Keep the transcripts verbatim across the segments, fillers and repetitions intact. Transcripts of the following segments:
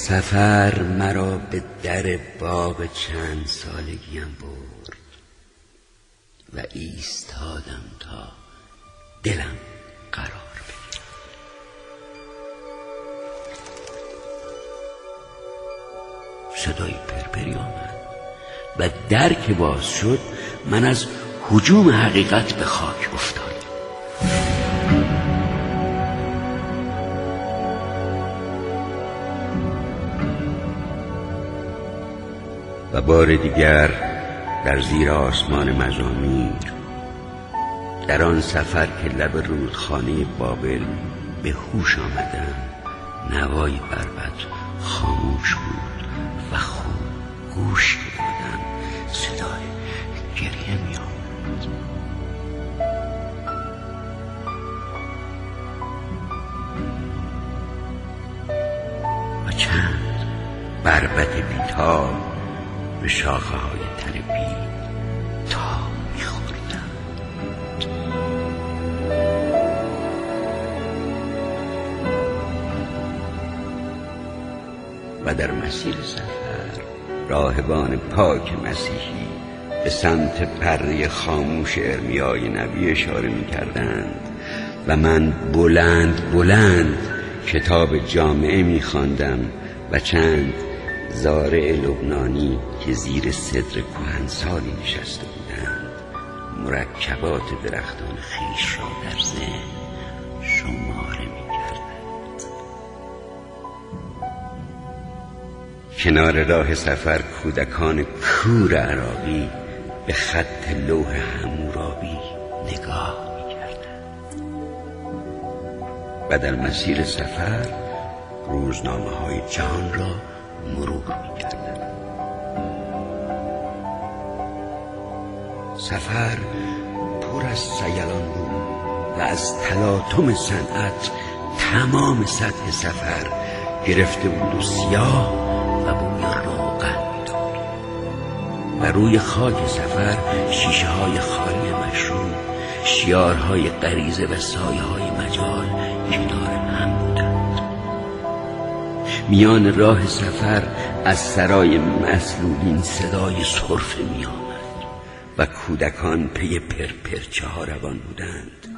سفر مرا به در باغ چند سالگیم برد و ایستادم تا دلم قرار بگیرد. صدای پرپری آمد و در که باز شد من از هجوم حقیقت به خاک افتادم. و بار دیگر در زیر آسمان مزامیر در آن سفر که لب رودخانه بابل به هوش آمدم، نوای بربط خاموش بود و خوب گوش دادم صدای گریه می آمد. و چند بربط بیتاب به شاخه های تر بید تا می خوردم. و در مسیر سفر راهبان پاک مسیحی به سمت پره خاموش ارمیای نبی اشاره می کردند و من بلند بلند کتاب جامعه می خواندم و چند زارع لبنانی که زیر صدر کهنسالی نشسته بودند مرکبات درختان خویش را در ذهن شماره می کردند. کنار راه سفر کودکان کور عراقی به خط لوح حمورابی نگاه می کردند. و در مسیر سفر روزنامه های جهان را مرور می کردم. سفر پر از سیلان بود و از تلاطم صنعت تمام سطح سفر گرفته بود و سیاه و بوی روغن می داد. و روی خاک سفر شیشه های خالی مشروب، شیارهای غریزه و سایه های مجال کنار هم بودند. میان راه سفر از سرای مسلولین صدای سرفه می آمد و کودکان پی پرپرچه ها روان بودند.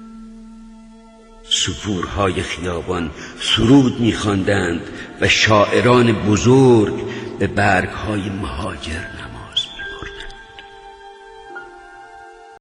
سپورهای خیابان سرود می خواندند و شاعران بزرگ به برگهای مهاجر نما